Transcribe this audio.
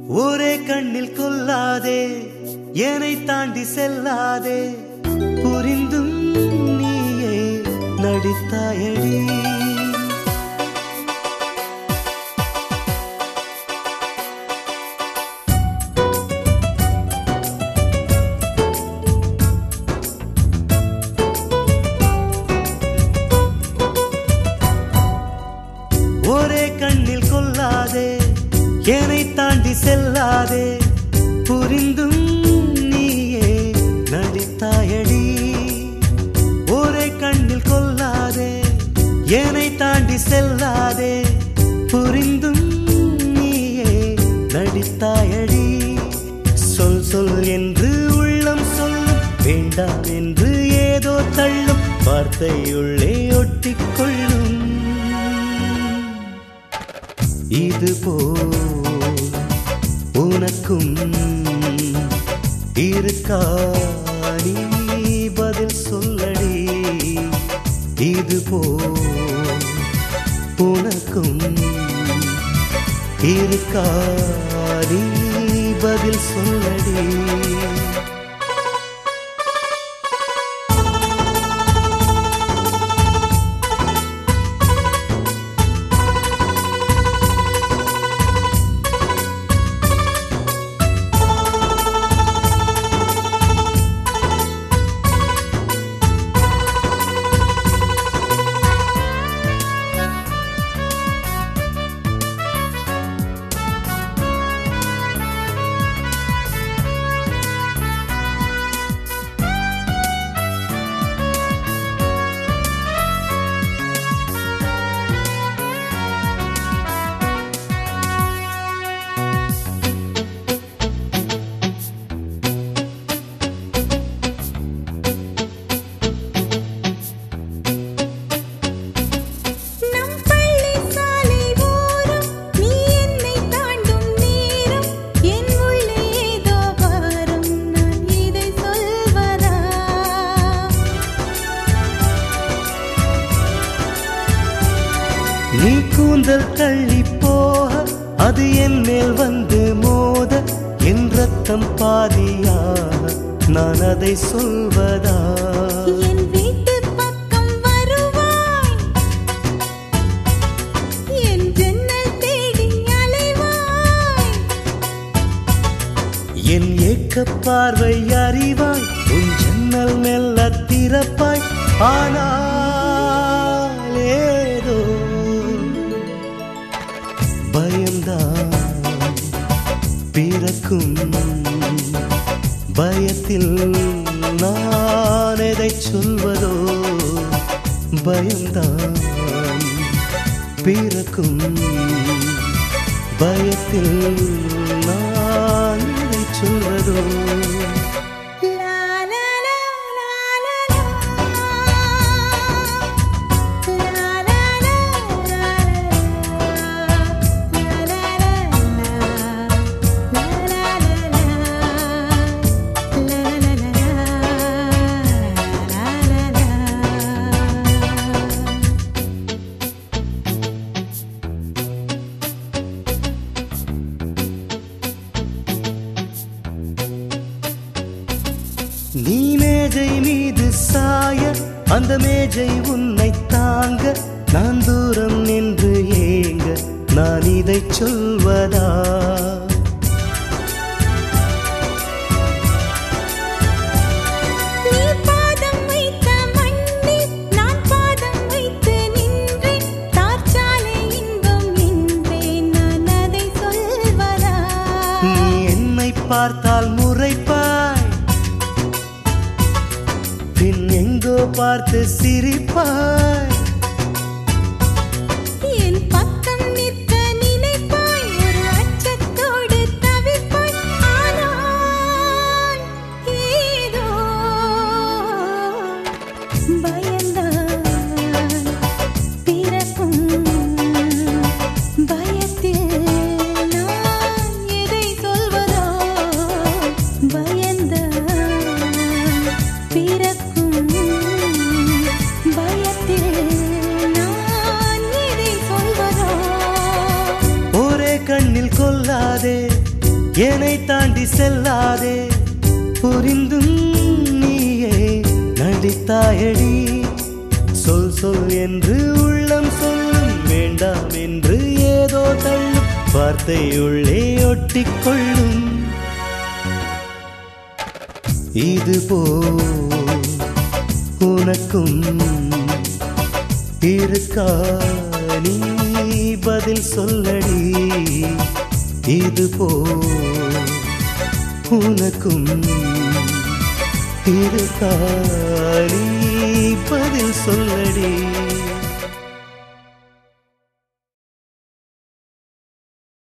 ஒரே கண்ணில் கொல்லாதே, என்னை தாண்டி செல்லாதே, புரிந்தும் நீயே நடித்தாயடி. ஒரே கண்ணில் கொல்லாதே, என்னை தாண்டி செல்லாதே, புரிந்தும் நீயே நடித்தாயடி. ஒரே கண்ணில் கொல்லாதே, என்னை தாண்டி செல்லாதே, புரிந்தும் நீயே நடித்தாயடி. சொல் சொல் என்று உள்ளம் சொல்லும், வேண்டாம் என்று ஏதோ தள்ளும், வார்த்தையுள்ளே ஒட்டிக்கொள்ளும். இதுபோல் உனக்கும் இருக்கா, நீ பதில் சொல்லடி. இதுபோல் உனக்கும் இருக்கா, நீ பதில் சொல்லடி. நீ கூந்தல் தள்ளி போக, அது என் மேல் வந்து மோத, என் ரத்தம் பாதியாக நான் அதை சொல்வதா? என் வீட்டு பக்கம் வருவாய், என் ஜன்னல் தேடி அலைவாய், என் ஏக்க பார்வை அறிவாய், உன் ஜன்னல் மெல்ல திறப்பாய். ஆனால் ஏதோ பயம்தான் பிறக்கும், பயத்தில் நான் எதை சொல்வதோ? பயம்தான் பிறக்கும், பயத்தில் நான் எதை சொல்வதோ? நீ மேஜை மீது சாய, அந்த மேஜை உன்னை தாங்க, நான் தூரம் நின்று ஏங்க, நான் இதை சொல்வதா? நீ பாதம் வைத்த மண்ணில் நான் பாதம் வைத்து நின்றேன், தார்ச்சாலை இன்பம் நின்றேன், நான் அதை சொல்வதா? நீ என்னை பார்த்தால் முறைப்பாய், பின் எங்கோ பார்த்து சிரிப்பாய். என் பக்கம் நிற்க நினைப்பாய், ஒரு அச்சத்தோடு தவிப்பாய். ஆனால் ஏதோ பயந்தான் பிறக்கும், பயத்தில் நான் எதை சொல்வதோ? பயந்தான் பிறக்கும், பயத்தில் என்னை தாண்டி செல்லாதே புரிந்தும் நீயே நடித்தாயடி சொல் சொல் என்று உள்ளம் சொல்லும் வேண்டாம் என்று ஏதோ தள்ளும் வார்த்தை உள்ளே ஒட்டிக்கொள்ளும் இதுபோல் உனக்கும் இருக்கா நீ பதில் சொல்லடி இதுபோல் உனக்கும் இருக்கா நீ பதில் சொல்லடி